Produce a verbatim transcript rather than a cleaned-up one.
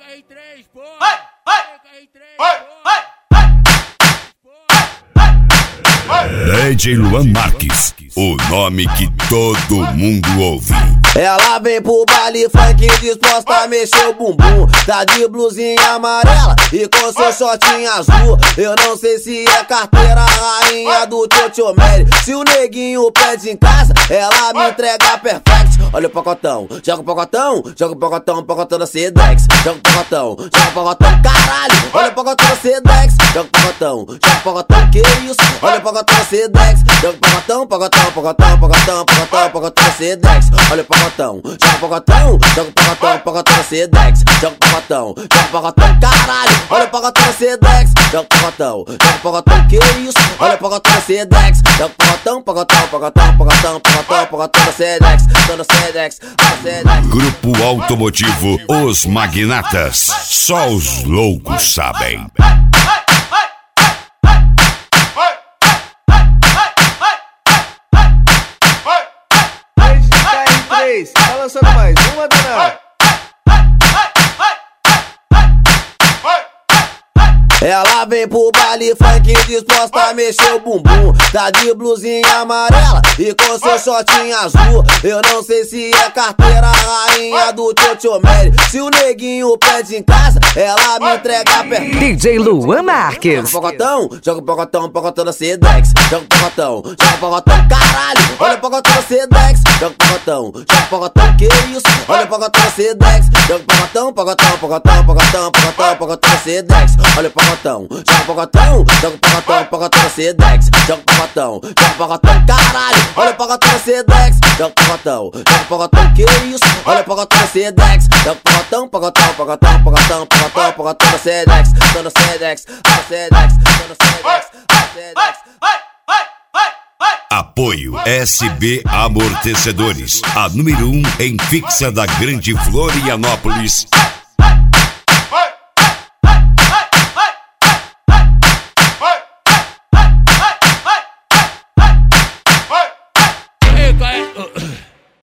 em três, pô. Vai, vai, Fica em três, vai, vai. D J Luan Marques, o nome que todo mundo ouve. Ela vem pro baile funk disposta a mexer o bumbum. Tá de blusinha amarela e com seu shortinho azul. Eu não sei se é carteira, rainha do Tchotchô Mary. Se o neguinho pede em casa, ela me entrega perfect. Olha o pacotão, joga o pacotão, joga o pacotão, pacotão da Sedex. Joga o pacotão, joga o pacotão, caralho. Olha o pacotão da Sedex, joga o pacotão, joga o pacotão, que isso? Olha o pacotão da Sedex, joga o pacotão, pacotão, pacotão, pacotão, pacotão, pacotão da Sedex. Olha o pacotão, joga o pacotão, joga o pacotão, pacotão da Sedex. Joga o pacotão, joga o pacotão, caralho. Olha o pacotão da Sedex, joga o pacotão, joga o pacotão, que isso? Olha o pacotão da Sedex, joga o pacotão, pacotão, pacotão, pacotão, pacotão, pacotão da Sedex, da Sedex, da Sedex. Grupo Automotivo Os Magnatas, só os loucos sabem. Tá lançando mais uma, dona. Ela vem pro baile funk disposta a mexer o bumbum. Tá de blusinha amarela e com seu shortinho azul. Eu não sei se é carteira, rainha do Tchotchô Mary. Se o neguinho pede em casa, ela me entrega perfeito. D J Luan Marques. Joga o pacotão, joga o pacotão, pacotão da Sedex. Joga o pacotão, joga o pacotão, caralho. Olha o pacotão da Sedex, joga o pacotão, joga o pacotão, que isso? Olha o pacotão da Sedex, joga o pacotão, pacotão, pacotão, pacotão, pacotão, pacotão da Sedex. Olha o pacotão, joga o pacotão, joga o pacotão, pacotão da Sedex. Joga o pacotão, joga o pacotão, caralho. Olha o pacotão da Sedex, joga o pacotão, joga o pacotão, que isso? Olha o pacotão da Sedex, joga o pacotão, pacotão, pacotão, pacotão, pacotão, pacotão da Sedex, da Sedex, da Sedex, da Sedex, da Sedex. Apoio S B Amortecedores, a número um em fixa da Grande Florianópolis